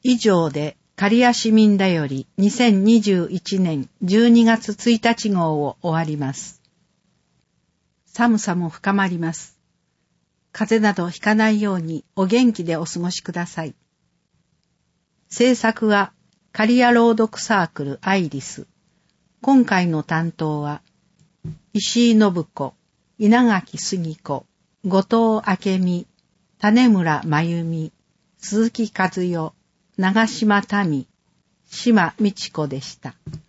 以上で刈谷市民だより2021年12月1日号を終わります。寒さも深まります。風邪などひかないようにお元気でお過ごしください。制作は刈谷朗読サークルアイリス。今回の担当は石井信子、稲垣杉子、後藤明美、種村真由美、鈴木和代、長島民、島美智子でした。